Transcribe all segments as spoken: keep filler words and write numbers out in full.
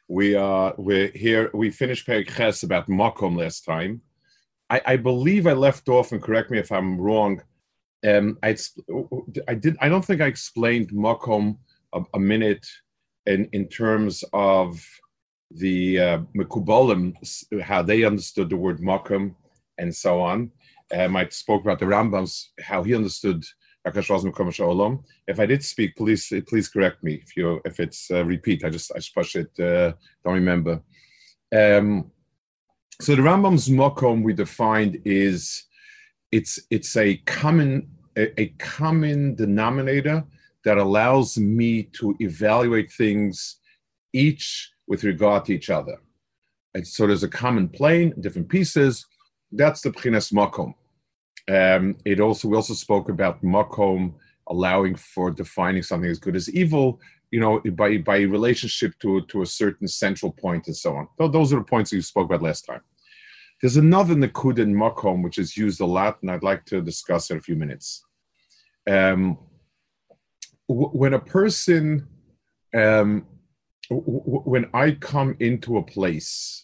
We uh we're here. We finished Perek Ches about Makom last time. I, I believe I left off, and correct me if I'm wrong. Um, I I did. I don't think I explained Makom a, a minute in in terms of the uh, Mekubalim, how they understood the word Makom and so on. Um, I spoke about the Rambam's, how he understood. If I did speak, please please correct me if you if it's a repeat. I just I just push it. Uh, don't remember. Um, so the Rambam's Makom we defined is it's it's a common a, a common denominator that allows me to evaluate things each with regard to each other. And so there's a common plane, different pieces. That's the B'chinas Makom. Um, it also we also spoke about Makom allowing for defining something as good as evil, you know, by by relationship to to a certain central point and so on. So those are the points you spoke about last time. There's another Nakud in Makom which is used a lot, and I'd like to discuss it in a few minutes. Um, w- when a person, um, w- w- when I come into a place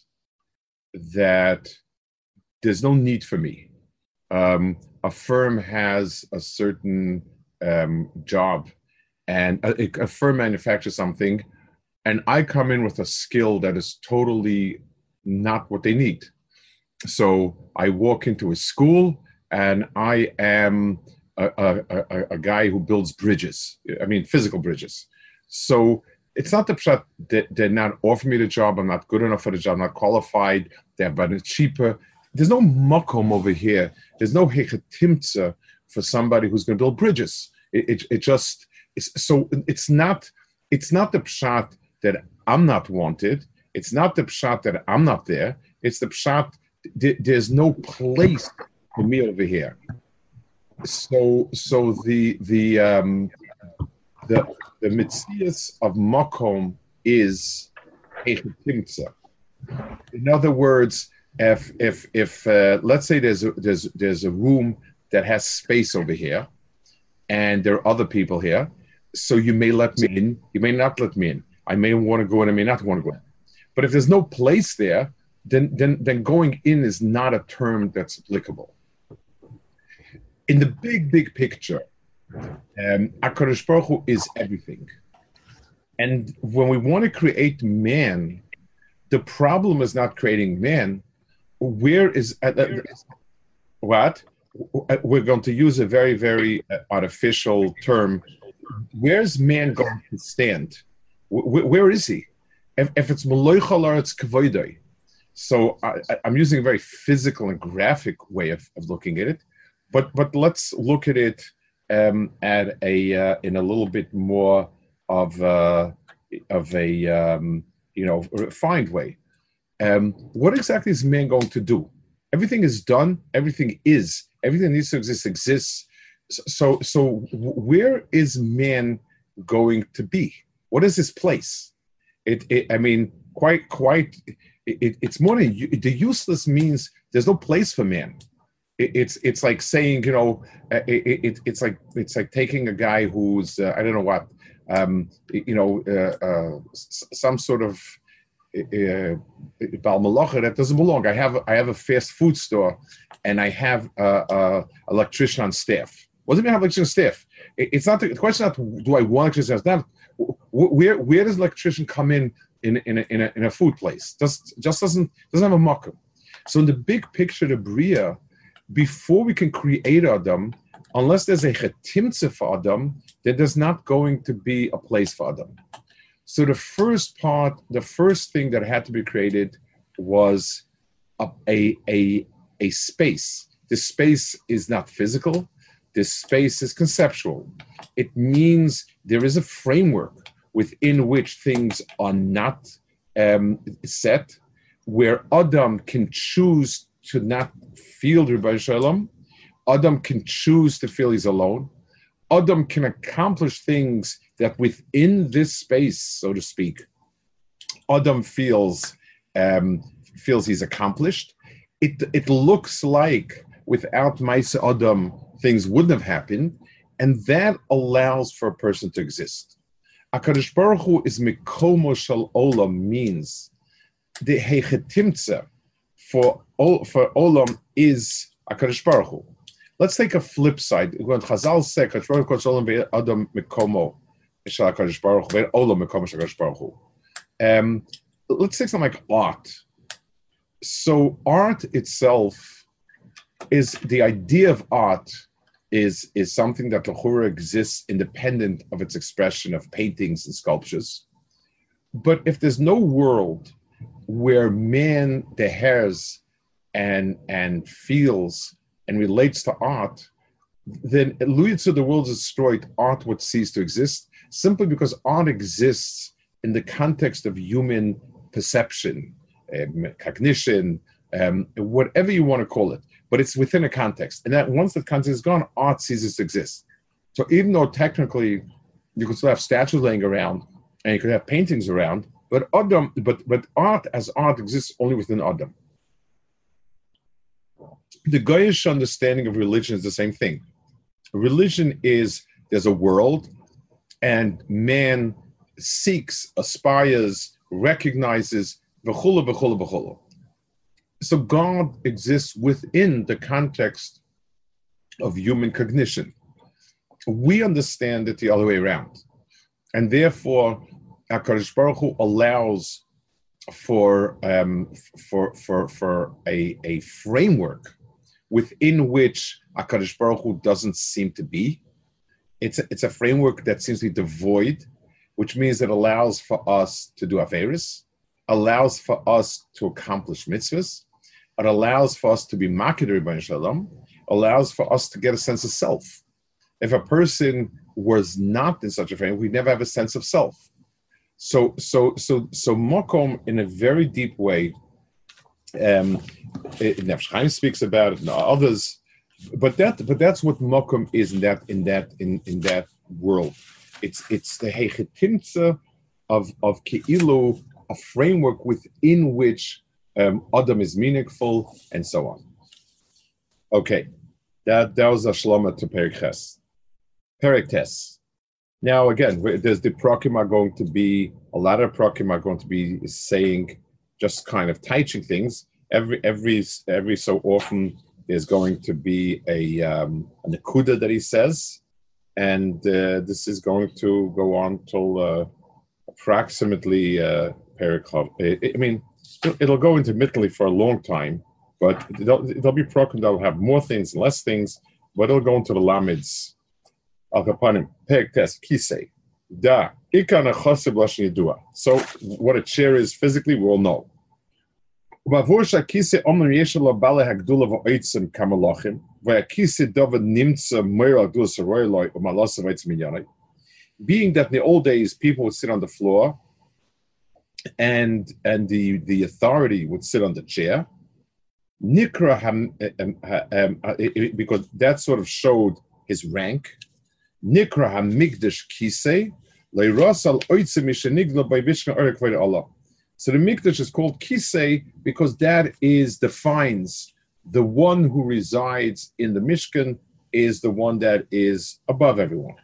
that there's no need for me. Um, a firm has a certain um, job, and a, a firm manufactures something, and I come in with a skill that is totally not what they need. So I walk into a school, and I am a, a, a, a guy who builds bridges. I mean, physical bridges. So it's not the pshat that they're not offering me the job. I'm not good enough for the job. I'm not qualified. They're but it's cheaper. There's no makom over here. There's no hechetimtza for somebody who's going to build bridges. It, it, it just it's, so it's not it's not the pshat that I'm not wanted. It's not the pshat that I'm not there. It's the pshat. Th- there's no place for me over here. So so the the um, the the mitzias of makom is hechetimtza. In other words. If if if uh, let's say there's a, there's there's a room that has space over here, and there are other people here, so you may let me in, you may not let me in. I may want to go in, I may not want to go in. But if there's no place there, then then then going in is not a term that's applicable. In the big big picture, um, HaKadosh Baruch Hu is everything, and when we want to create man, the problem is not creating man. Where is uh, uh, what we're going to use a very very uh, artificial term. Where's man going to stand? Where, where is he? If, if it's maloichal or it's kavoidai. So I, I'm using a very physical and graphic way of, of looking at it, but but let's look at it um, at a uh, in a little bit more of uh, of a um, you know refined way. Um, what exactly is man going to do? Everything is done. Everything is. Everything that needs to exist exists. So, so where is man going to be? What is his place? It. it I mean, quite, quite. It, it's more than the useless means. There's no place for man. It, it's. It's like saying, you know, it, it, it's like it's like taking a guy who's uh, I don't know what, um, you know, uh, uh, some sort of. Uh, that doesn't belong. I have I have a fast food store, and I have a, a electrician on staff. What does it mean have electrician on staff? It, it's not the, the question. Not do I want electrician on staff? Where where does electrician come in in in a, in a, in a food place? Just just doesn't doesn't have a makom. So in the big picture, the bria, before we can create Adam, unless there's a chetimtze for Adam, then there's not going to be a place for Adam. So the first part, the first thing that had to be created was a, a, a, a space. This space is not physical. This space is conceptual. It means there is a framework within which things are not um, set, where Adam can choose to not feel Rebbe Shalom. Adam can choose to feel he's alone. Adam can accomplish things that within this space, so to speak, Adam feels um, feels he's accomplished. It it looks like without Maisa Adam, things wouldn't have happened, and that allows for a person to exist. HaKadosh Baruch Hu is Mikomo Shel Olam means the Hechetimtze for, for Olam is HaKadosh Baruch Hu. Let's take a flip side. When Chazal say HaKadosh Baruch Hu Olam Ve'adam Mikomo Shel HaKadosh Baruch Hu Ve'olam Mikomo Shel HaKadosh Baruch Hu. Um, let's take something like art. So art itself is, the idea of art is, is something that l'chura exists independent of its expression of paintings and sculptures. But if there's no world where man behares and, and feels and relates to art, then Luyitzu, the world is destroyed, art would cease to exist, simply because art exists in the context of human perception, um, cognition, um, whatever you want to call it, but it's within a context. And that once that context is gone, art ceases to exist. So even though technically you could still have statues laying around and you could have paintings around, but Adam, but but art as art exists only within Adam. The Goyish understanding of religion is the same thing. Religion is, there's a world, and man seeks, aspires, recognizes, v'chula, v'chula, v'chula. So God exists within the context of human cognition. We understand it the other way around. And therefore, HaKadosh Baruch Hu allows for, um, for, for, for a, a framework within which HaKadosh Baruch Hu doesn't seem to be. It's a, it's a framework that seems to be devoid, which means it allows for us to do Averis, allows for us to accomplish mitzvahs, it allows for us to be maked Rebbeinu Shalom, allows for us to get a sense of self. If a person was not in such a framework, we'd never have a sense of self. So, so, so, so Mokom, in a very deep way, um, Nefesh Chaim speaks about it, and others, but that, but that's what Mokom is in that, in that, in, in that world. It's, it's the hechetimtze of of keilu, a framework within which um, Adam is meaningful, and so on. Okay, that that was a shlama to Perek Ches. Perek Tes. Now again, there's the prokim are going to be, a lot of prokim are going to be saying, just kind of teaching things. Every every every so often there's going to be a um, a nekuda that he says, and uh, this is going to go on till uh, approximately uh, Perek. I mean, it'll go intermittently for a long time, but there'll, there'll be prokim that'll have more things, less things, but it'll go into the lamids. Al kapanim Perek Tes Kisei da ikana chasib lashon yedua. So what a chair is physically, we all know. Bavur shakise omer yeshel bale hagdula v'oitzim kamalachim v'akise David nimtza meira gdula saroyloi u'malasa v'oitzim minyanai. Being that in the old days people would sit on the floor, and and the the authority would sit on the chair, nikra ham, um, um, uh, because that sort of showed his rank. Nikra hamigdash kisei leirasal oitzim mishenigla by vishka orek v'day Allah. So the mikdash is called kisei because that is defines the one who resides in the Mishkan is the one that is above everyone.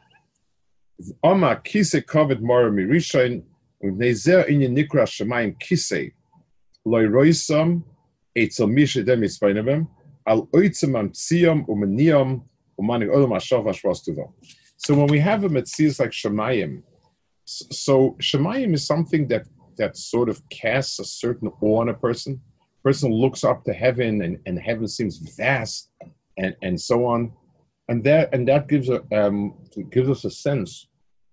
Ama kisei covered mara mirishain nezer inyan nikra shemayim kisei leiroisam etzel mishedem ispainavim al oitzim amtsiyam umaniyam umanig olam ashav ashvas tuvam. So when we have a metzias like Shemayim, so Shemayim is something that that sort of casts a certain awe on a person. Person looks up to heaven, and, and heaven seems vast, and, and so on, and that and that gives a um, gives us a sense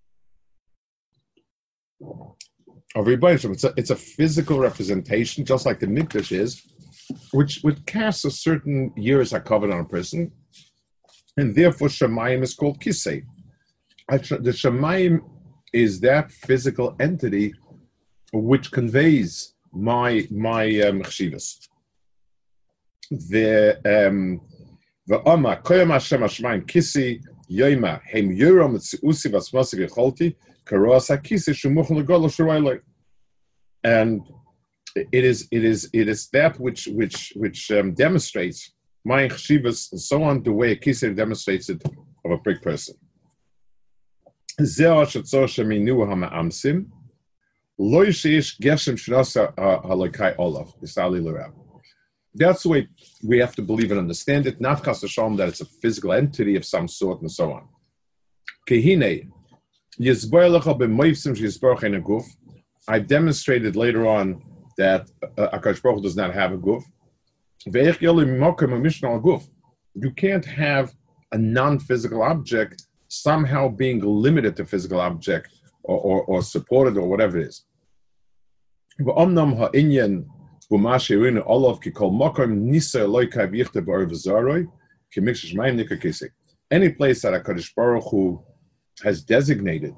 of everybody. So it's a it's a physical representation, just like the mikdash is, which which casts a certain years are covered on a person, and therefore Shemayim is called kisei. The Shemayim is that physical entity which conveys my my chshivas. The um the Amma koyam Hashem Shemayim kisi yoyma hem yuram tzusi vasmasi gecholti karoas hakisi shumuchon legol shurayloi. And it is it is it is that which which which um, demonstrates my chshivas and so on, the way a kisi demonstrates it of a big person. Zeh shetzor sheminu hama'amsim, lo yishish geshem shnasa halakai olav, isali l'rab. That's the way we have to believe and understand it, not chas v'shalom that it's a physical entity of some sort and so on. Kehine, yizbar lecha b'moifsim sheyizbar chen aguf. I demonstrated later on that uh, HaKadosh Baruch Hu does not have a guf. Ve'ech yoli mokem ha'mishna al guf. You can't have a non-physical object somehow being limited to physical object or, or, or supported or whatever it is. V'omnam ha'inyan b'mashirin olav kikol mokem nisa loikai v'yichte b'or v'zaroi k'mikshish mayim nika kisei. Any place that HaKadosh Baruch Hu has designated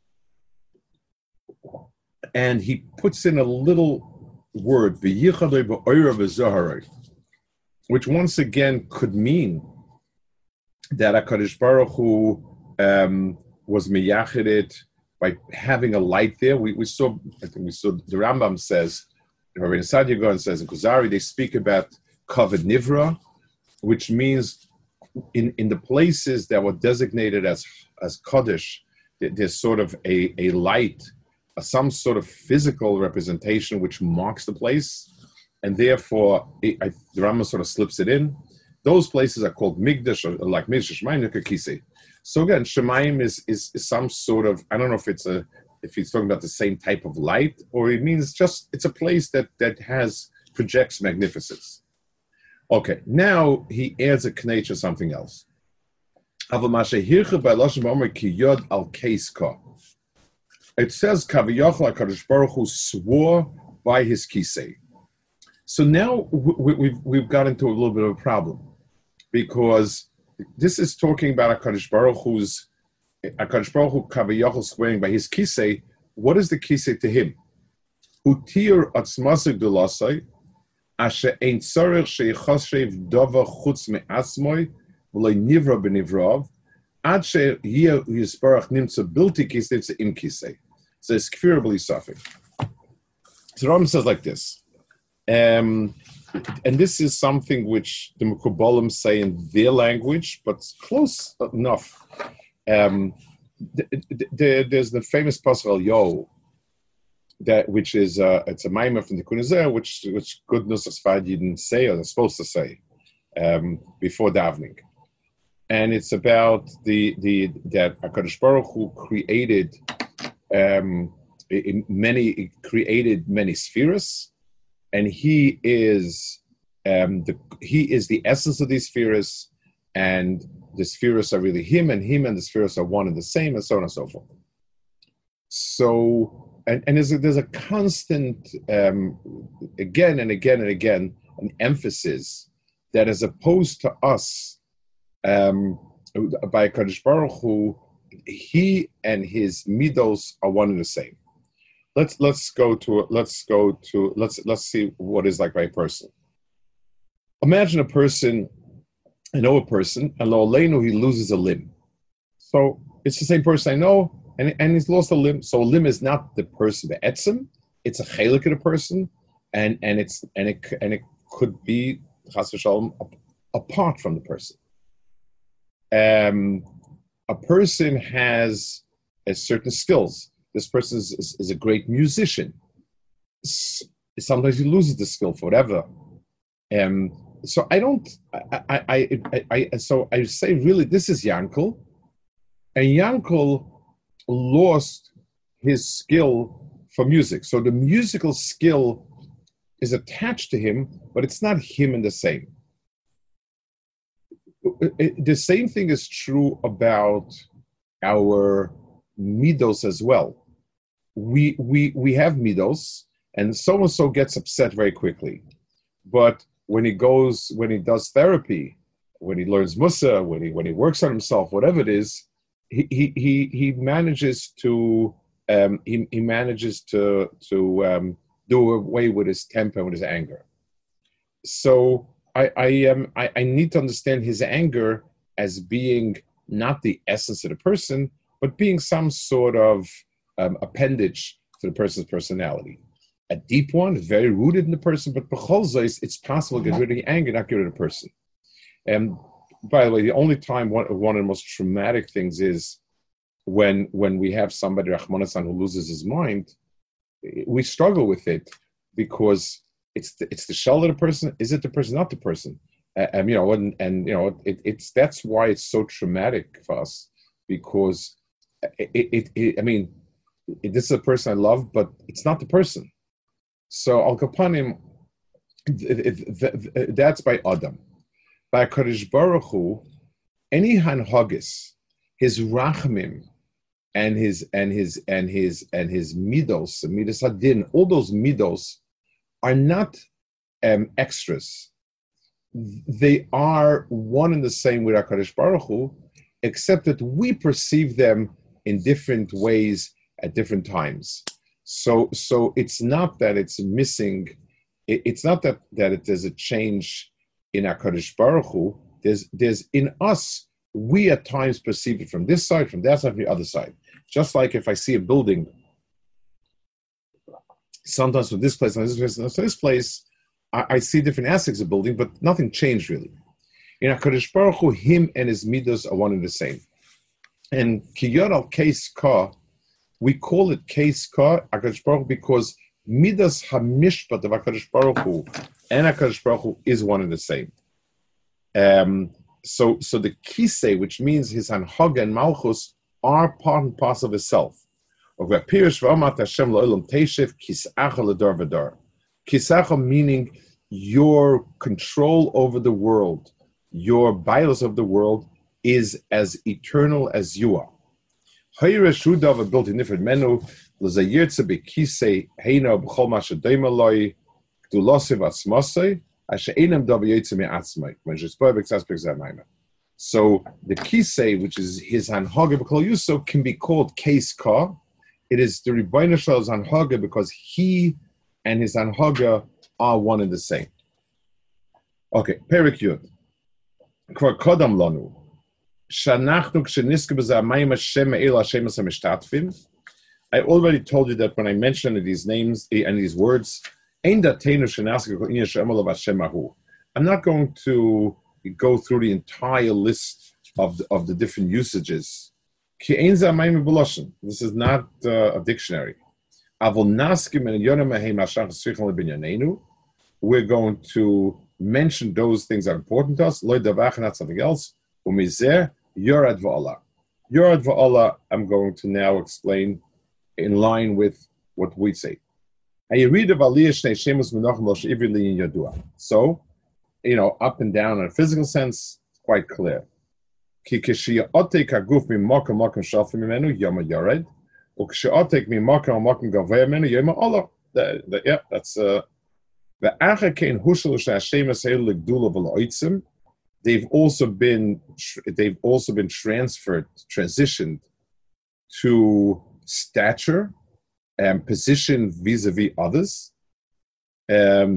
and he puts in a little word, v'yichadoi b'oirav v'zaharoi, which once again could mean that HaKadosh Baruch Hu um, was miyachided by having a light there. We, we saw, I think we saw, the Rambam says, Rabbi Sadia Gaon says in Kuzari, they speak about kavod nivra, which means in, in the places that were designated as, as Kodesh, there's sort of a, a light, a, some sort of physical representation which marks the place, and therefore it, I, the Rambam sort of slips it in. Those places are called Migdash, or like Migdash Shemayim Kisei. So again, Shemayim is, is is some sort of, I don't know if it's a if he's talking about the same type of light, or it means just it's a place that that has projects magnificence. Okay, now he adds a knei to something else. It says Kaviyachal HaKadosh Baruch Hu swore by his kisei. So now we, we've we've got into a little bit of a problem, because this is talking about HaKadosh Baruch Hu's HaKadosh Baruch Hu Kaviyachal swearing by his kisei. What is the kisei to him? Utir atzmasig dulasai asher ein tzarech sheichashev dava chutz me'atzmoi v'loi nivra b'nivrav ad she'yeh yisbarach nimtza bilti kisei nimtza im kisei. So it's kfir b'lisafik. So Rambam says like this. Um, and this is something which the Mekubalim say in their language, but it's close enough. Um, the, the, the, there's the famous Pasuk Yo, that which is uh, it's a maimer from the Kunizeh, which which Good Nusach Sfard didn't say or they're supposed to say um, before davening, and it's about the the that HaKadosh Baruch Hu created um, many created many spheres. And he is um, the he is the essence of these spheres, and the spheres are really him, and him and the spheres are one and the same, and so on and so forth. So, and, and there's a, there's a constant, um, again and again and again, an emphasis that as opposed to us, um, by Kadosh Baruch Hu, he and his midos are one and the same. Let's let's go to let's go to let's let's see what is like by a person. Imagine a person, I know a person, and lo aleinu, he loses a limb. So it's the same person I know, and, and he's lost a limb. So a limb is not the person, the etzem, it's a chelik of the person, and and it's and it and it could be chas v'shalom apart from the person. Um, a person has a certain skills. This person is, is, is a great musician. Sometimes he loses the skill for whatever. Um, so I don't, I, I, I, I, so I say really this is Yankel, and Yankel lost his skill for music. So the musical skill is attached to him, but it's not him and the same. The same thing is true about our midos as well. We we we have midos, and so and so gets upset very quickly. But when he goes, when he does therapy, when he learns Musa, when he when he works on himself, whatever it is, he he he, he manages to um, he he manages to to um, do away with his temper and with his anger. So I I um I, I need to understand his anger as being not the essence of the person, but being some sort of um, appendage to the person's personality. A deep one, very rooted in the person, but b'chol zos, it's possible to get rid of the anger, not get rid of the person. And by the way, the only time one, one of the most traumatic things is when when we have somebody Rahman who loses his mind, we struggle with it because it's the, it's the shell of the person. Is it the person, not the person? Uh, and you know, and, and you know, it, it's that's why it's so traumatic for us, because it, it, it I mean, it, this is a person I love, but it's not the person. So Al Kapanim, that's by Adam. By Kadosh Baruch Hu, any hanhagis, his rachmim, and his and his and his and his midos, midos hadin, all those midos are not um, extras. They are one and the same with HaKadosh Baruch Hu, except that we perceive them in different ways at different times. So, so it's not that it's missing. It, it's not that that it, there's a change in HaKadosh Baruch Hu. There's there's in us. We at times perceive it from this side, from that side, from the other side. Just like if I see a building, sometimes from this place, and this place, and this place, I, I see different aspects of the building, but nothing changed really. In HaKadosh Baruch Hu, him and his midos are one and the same. And Kiyod al Keis Ka, we call it Keis Ka, HaKadosh Baruch Hu, because midas hamishpat of HaKadosh Baruch Hu and HaKadosh Baruch Hu is one and the same. Um, so, so the Kisei, which means his Hanhaga and Malchus, are part and parcel of itself. Kisacha meaning your control over the world, your bias of the world is as eternal as you are. Built in different menu, kisei heina b'chol masha doimaloi gdulosiv atzmasei asher einam dav yotzei me'atzmai. So the kisei, which is his hanhaga b'kol yuso, can be called keis ka. It is the Rebbeinu Shalom's hanhaga because he and his hanhaga are one and the same. Okay, Perik Yud. Kvar kodam lanu. Shanachnu ksheniske b'zamayim Hashem eil Hashem ha'mishtatfim. I already told you that when I mentioned these names and these words, ein datenu shenaske kol inyan she'emol of Hashem ahu. I'm not going to go through the entire list of the, of the different usages. This is not uh, a dictionary. We're going to mention those things that are important to us, not something else. Yorad va'ala. Yorad va'ala, I'm going to now explain in line with what we say. So, you know, up and down in a physical sense, quite clear. Yeah, that's uh, they've also been they've also been transferred, transitioned to stature and position vis-a-vis others. Um,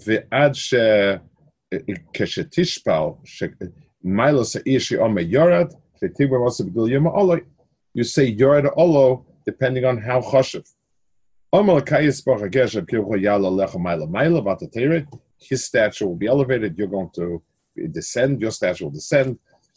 you say Yorad Olo depending on how chashuv. His stature will be elevated. You're going to descend. Your stature will descend.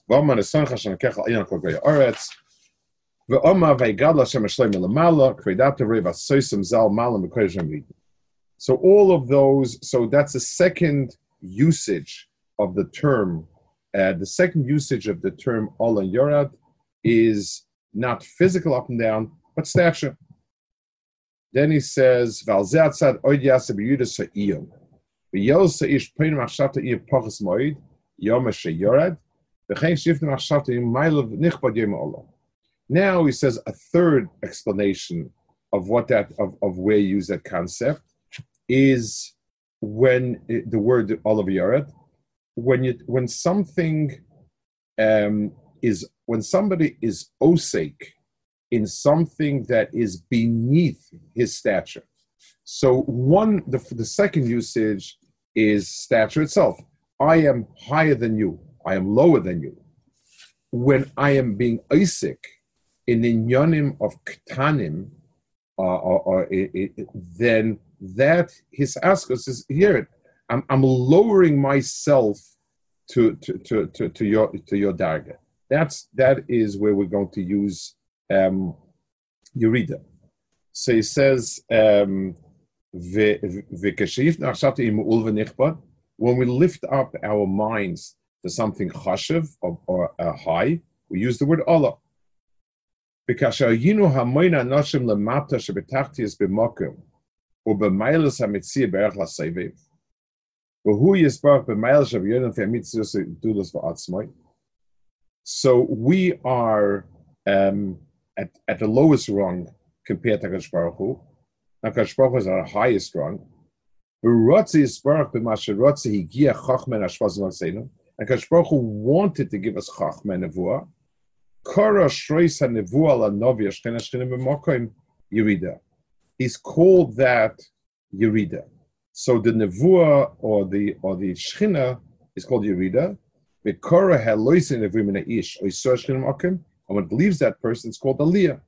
So all of those. So that's a second usage of the term. Uh, the second usage of the term Ola Yorad is not physical up and down, but stature. Then he says, Valzeatzad oid yasa b'yudas ha'iyom. V'yelsa ish pein machshavta iya pachas moed, yom she'yorad, v'chein shifta machshavta im mailav nichbad yom Ola. Now he says a third explanation of what that, of, of where you use that concept is when it, the word Ola Yorad, when you when something um, is when somebody is osek in something that is beneath his stature. So one the the second usage is stature itself. I am higher than you. I am lower than you. When I am being osek in the inyanim of ktanim, uh, or, or it, it, then that his askus is here. I'm, I'm lowering myself to to, to, to, to your to your darga. That's that is where we're going to use um, Yerida. So he says, um, when we lift up our minds to something chashiv or, or uh, high, we use the word Allah. Because you know how moina nashim lemata shebetachti is b'makom or b'mailas hamitzia berach lasayvev. But who is barach b'mailas shaviyodim famitzia dulas v'atzmai. So we are um, at at the lowest rung compared to Hakadosh Baruch Hu. Hakadosh Baruch Hu is our highest rung. Hakadosh Baruch Hu wanted to give us Chachma and Nevuah. He's called that Yerida. So the Nevuah or the or the Shechina is called Yerida. And when it leaves that person, it's called Aliyah.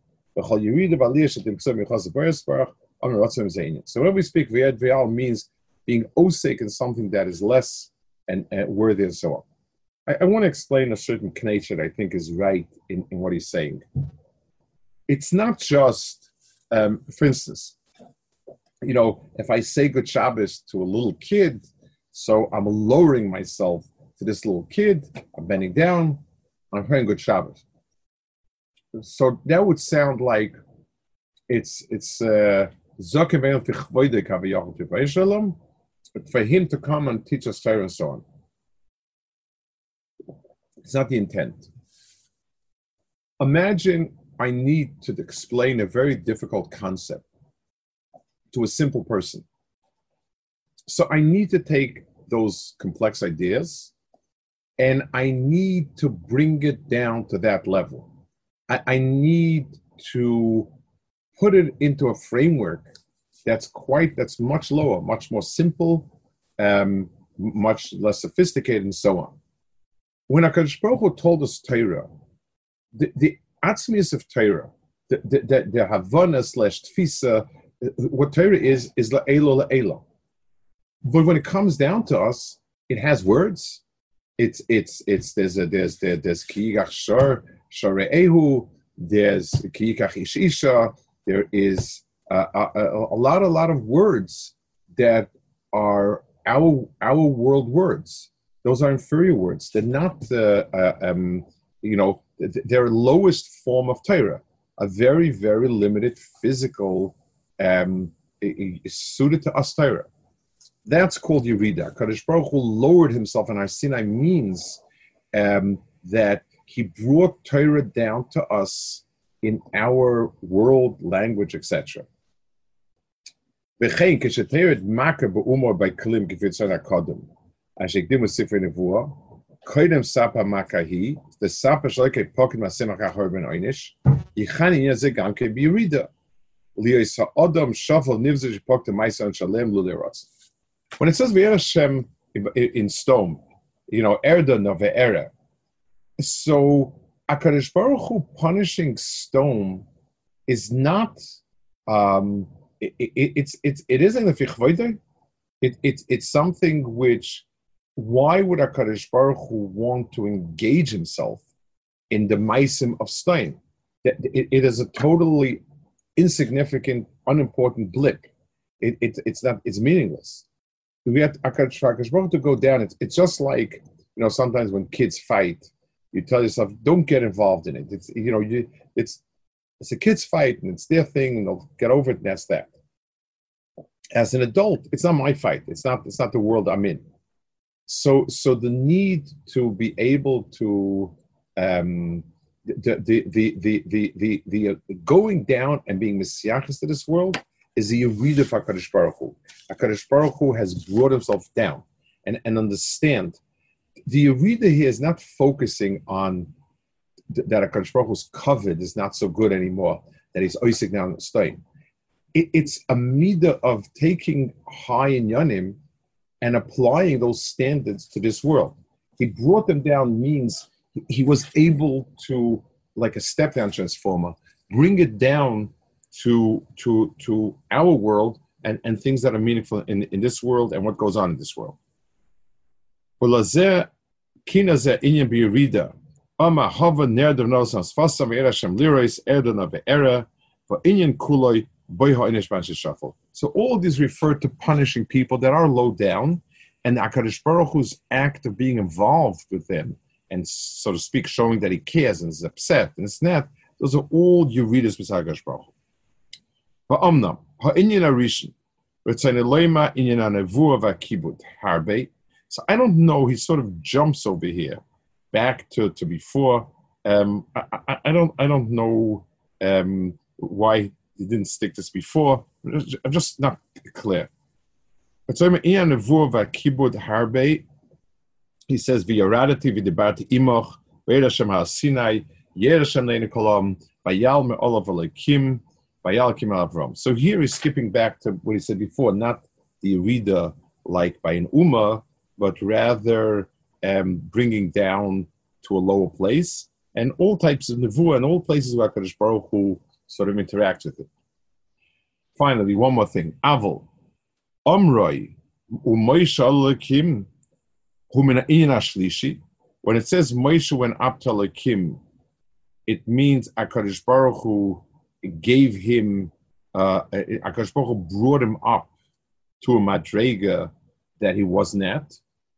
So when we speak V'yad V'yal means being osek in something that is less and, and worthy and so on. I, I want to explain a certain connection that I think is right in, in what he's saying. It's not just, um, for instance, you know, if I say Good Shabbos to a little kid, so I'm lowering myself to this little kid, I'm bending down, I'm praying Good Shabbos. So that would sound like it's it's uh, for him to come and teach us Torah and so on. It's not the intent. Imagine I need to explain a very difficult concept to a simple person. So I need to take those complex ideas and I need to bring it down to that level. I, I need to put it into a framework that's quite, that's much lower, much more simple, um, much less sophisticated, and so on. When HaKadosh Baruch Hu told us Torah, the, the atzmius of Torah, the, the, the, the Havana slash Tfisa, what Torah is, is la'elo la'elo. But when it comes down to us, it has words. It's, it's, it's, there's a, there's, there, there's Kiyigach Shor, Shore'ehu, there's Kiyikach Ish Isha, there is a, a, a lot, a lot of words that are our our world words. Those are inferior words. They're not, uh, uh, um, you know, they're lowest form of Torah, a very, very limited physical, um, suited to us Torah. That's called Yerida. Kadosh Baruch Hu lowered himself in our Sinai means um, that he brought Torah down to us in our world, language, et cetera. The sapa shloike pokin masimach ahor ben oynish yichani yaze gamke birida liyos ha'adam shafal nivzeh shpok to ma'aser shalem lulerotz. When it says V'yerashem in stone, you know, erda no ve'era. So HaKadosh Baruch Hu punishing stone is not. Um, it, it, it's it's it isn't a fichvoide. It it's it's something which. Why would HaKadosh Baruch Hu want to engage himself in the maisim of stone? It, it, it is a totally insignificant, unimportant blip. It, it, it's not. It's meaningless. We have HaKadosh Baruch Hu to go down. It's, it's just like, you know, sometimes when kids fight, you tell yourself, don't get involved in it. It's, you know, you, it's it's a kid's fight and it's their thing and they'll get over it and that's that. As an adult, it's not my fight. It's not. It's not the world I'm in. So, so the need to be able to um, the, the, the, the, the, the, the, uh, going down and being messiachis to this world is the Yerida of HaKadosh Baruch Hu. HaKadosh Baruch Hu has brought himself down and, and understand. The Yerida here is not focusing on th- that HaKadosh Baruch Hu's covered is not so good anymore, that he's oisik now in the stein. It, it's a midah of taking high in Yanim and applying those standards to this world. He brought them down means he was able to, like a step-down transformer, bring it down to to to our world and, and things that are meaningful in, in this world and what goes on in this world. Ama hava ner der nos as fasa vera shem lirois erdona be'era for inyan kuloi boiha inish ban shuffle. So all of these refer to punishing people that are low down, and HaKadosh Baruch Hu's act of being involved with them and, so to speak, showing that he cares and is upset and it's not. Those are all Yuridas with HaKadosh Baruch Hu. Va'omnam ha'inyan arishin v'tzayin leima inyan anevua v'kibud harbe. So I don't know. He sort of jumps over here, back to, to before. Um, I, I, I don't I don't know um, why he didn't stick this before. I'm just not clear. He says v'yaradati v'dibarti imoch v'yerashem ha'sinai yerashem le'inu kolam v'yal me'olav alekim v'yal kim avram. So here he's skipping back to what he said before, not the Yerida like by an Ummah, but rather um, bringing down to a lower place, and all types of nevuah and all places where HaKadosh Baruch Hu sort of interacts with it. Finally, one more thing. Avol, Omroi, u'Moshe Elokim, hu min ha'inyan hashlishi. When it says Moshe went up to Elokim, it means HaKadosh Baruch Hu gave him, uh, HaKadosh Baruch Hu brought him up to a madrega that he wasn't at.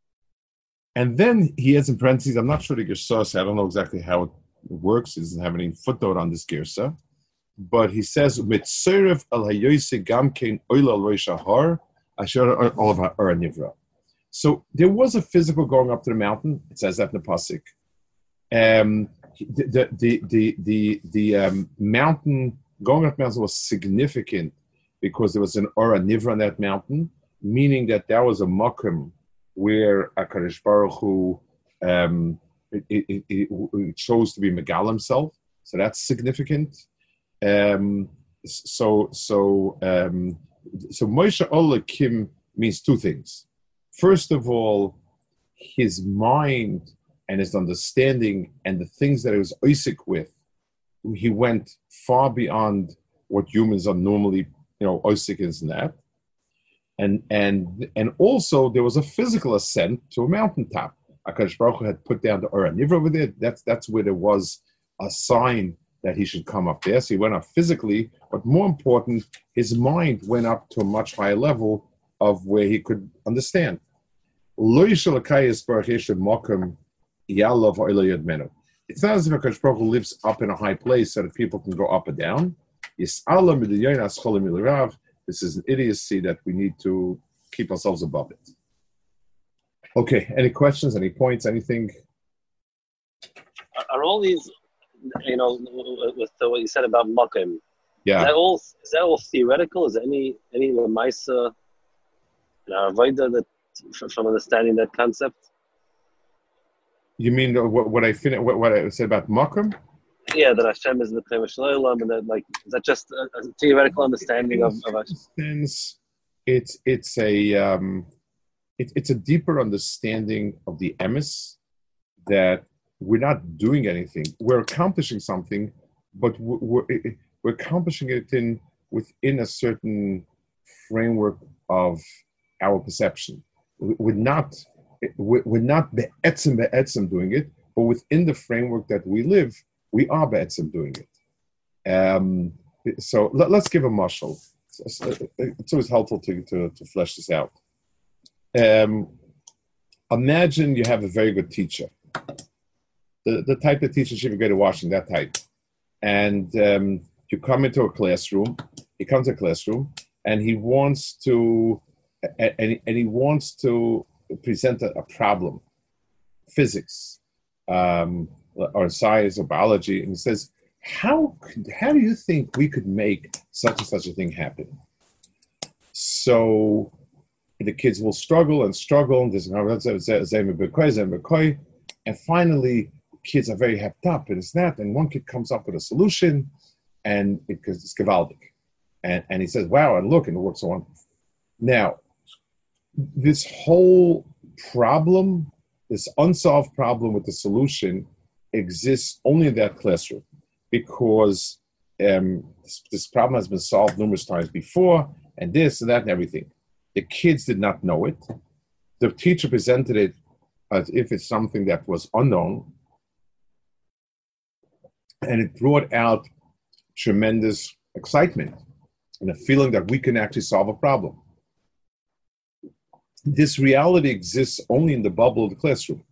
And then he has in parentheses, I'm not sure the Gersa, I don't know exactly how it works. He doesn't have any footnote on this Gersa. But he says, Mitzerev al hayoyse gamkein oil al roishahar, asher olav ha'ar nivra. So there was a physical going up to the mountain. It says that in the Pasuk. Um, the the the the the um, mountain, going up the mountain was significant because there was an Or Nivra on that mountain, meaning that that was a makom where HaKadosh Baruch Hu um, it, it, it, it chose to be Megal himself, so that's significant. Um, so so um, so Moshe Elokim means two things. First of all, his mind and his understanding and the things that he was Isaac with, he went far beyond what humans are normally, you know, Isaac is in that. And and and also there was a physical ascent to a mountaintop. HaKadosh Baruch Hu had put down the Or Nivra over there. That's that's where there was a sign that he should come up there. So he went up physically, but more important, his mind went up to a much higher level of where he could understand. It's not as if HaKadosh Baruch Hu lives up in a high place so that people can go up and down. This is an idiocy that we need to keep ourselves above it. Okay, any questions, any points, anything? Are all these, you know, with the, what you said about Makim, yeah. is that all, is that all theoretical? Is there any, any Lamaisa, Avodah that, from understanding that concept? You mean what, what I fin- what, what I said about Makim? Yeah, that Hashem is the Pnei Shloim, and that, like, is that just a, a theoretical understanding of, of Hashem? It's it's a um, it, it's a deeper understanding of the emes, that we're not doing anything, we're accomplishing something, but we're we're accomplishing it in within a certain framework of our perception. We're not we're not be'etzem be'etzem doing it, but within the framework that we live, we are be'etzem doing it. Um, so let, let's give a mashal. It's, it's always helpful to, to, to flesh this out. Um, imagine you have a very good teacher, the, the type that teaches you to go to Washington, that type. And um, you come into a classroom, he comes to a classroom, and he wants to, and, and he wants to present a, a problem, physics, um, or science or biology, and he says, how could, how do you think we could make such and such a thing happen? So the kids will struggle and struggle, and and finally kids are very hepped up, and it's not, and one kid comes up with a solution, and because it's gewaldig, and, and he says, wow, and look, and it works on. Now, this whole problem, this unsolved problem with the solution exists only in that classroom, because um, this, this problem has been solved numerous times before, and this and that and everything. The kids did not know it. The teacher presented it as if it's something that was unknown, And it brought out tremendous excitement and a feeling that we can actually solve a problem. This reality exists only in the bubble of the classroom.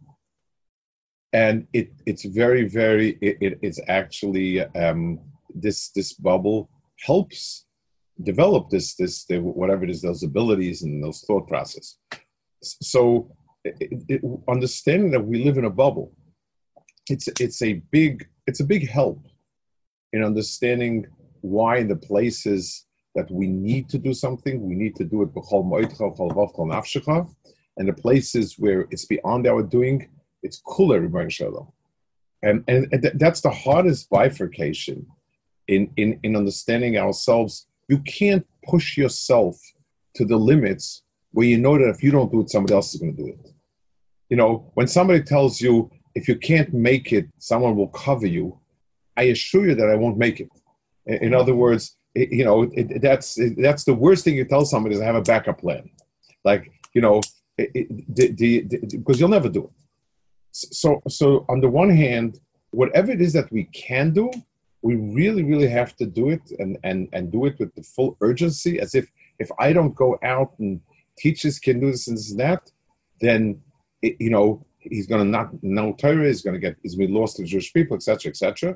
And it, it's very, very, it, it, it's actually, um, this this bubble helps develop this, this the, whatever it is, those abilities and those thought process. So it, it, understanding that we live in a bubble, it's it's a big, it's a big help in understanding why in the places that we need to do something, we need to do it b'chol moedcha, b'chol vav, b'chol nafshecha, and the places where it's beyond our doing, it's cooler, Rebbeinu Shalom. And, and, and th- that's the hardest bifurcation in, in, in understanding ourselves. You can't push yourself to the limits where you know that if you don't do it, somebody else is going to do it. You know, when somebody tells you, if you can't make it, someone will cover you, I assure you that I won't make it. In, in other words, it, you know, it, that's it, that's the worst thing you tell somebody is have a backup plan. Like, you know, it, it, the, the, the, because you'll never do it. So, so on the one hand, whatever it is that we can do, we really, really have to do it and, and, and do it with the full urgency, as if if I don't go out and teachers can do this and this and that, then, it, you know, he's going to not know Torah, he's going to get, he's been lost to the Jewish people, et cetera, et cetera.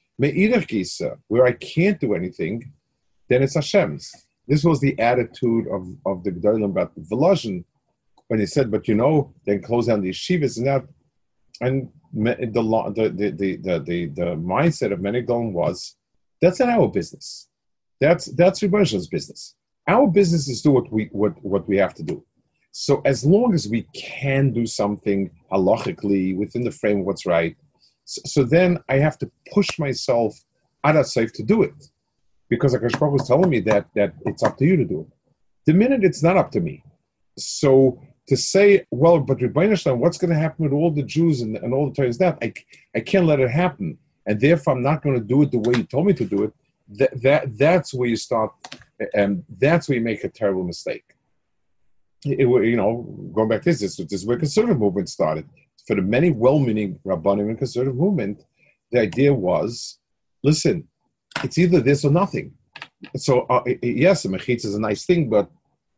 Where I can't do anything, then it's Hashem's. This was the attitude of, of the Gedolim about the Volozhin, when he said, but you know, then close down the yeshivas and that. And the the the the the, the, the mindset of many Gedolim was, that's not our business. That's that's Rebbeinu business. Our business is do what we what, what we have to do. So as long as we can do something halachically within the frame of what's right, so, so then I have to push myself out of safe to do it, because Hakadosh Baruch Hu was telling me that that it's up to you to do it. The minute it's not up to me, so. To say, well, but Rebbeinu Shalom, what's going to happen with all the Jews and, and all the Torahs that? I, I can't let it happen. And therefore, I'm not going to do it the way you told me to do it. That, that That's where you start, and that's where you make a terrible mistake. It, you know, going back to this, this, this is where the conservative movement started. For the many well-meaning Rabbanim and conservative movement, the idea was, listen, it's either this or nothing. So, uh, yes, a mechitza is a nice thing, but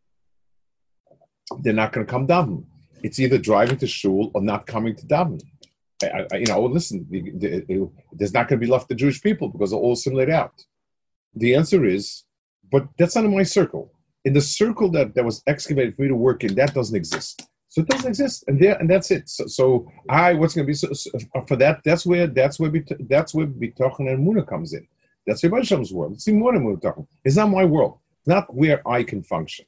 they're not going to come daven. It's either driving to shul or not coming to daven. I, I, you know, listen, the, the, the, there's not going to be left the Jewish people because they're all assimilated out. The answer is, but that's not in my circle. In the circle that, that was excavated for me to work in, that doesn't exist. So it doesn't exist, and there, and that's it. So, so I, what's going to be so, so, for that? That's where that's where that's where Bitochen and Muna comes in. That's Rebbeinu Shalom's world. It's more than Muna. It's not my world. It's not where I can function.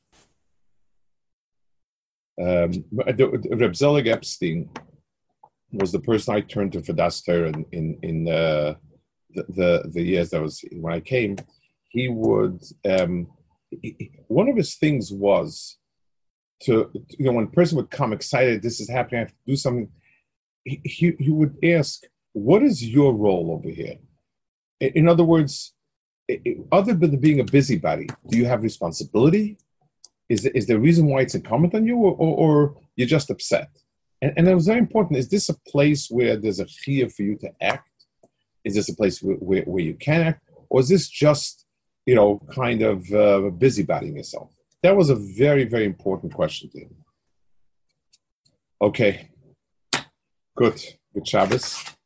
Um, Reb Zelig Epstein was the person I turned to for Das Torah in in, in uh, the, the the years that was when I came. He would um, he, one of his things was to, you know, when a person would come excited, this is happening, I have to do something. He he, he would ask, "What is your role over here?" In other words, other than being a busybody, do you have responsibility? Is, is there a reason why it's incumbent on you, or, or, or you're just upset? And, and it was very important. Is this a place where there's a chiyuv for you to act? Is this a place where, where, where you can act? Or is this just, you know, kind of uh, busybodying yourself? That was a very, very important question to him. Okay. Good. Good Shabbos.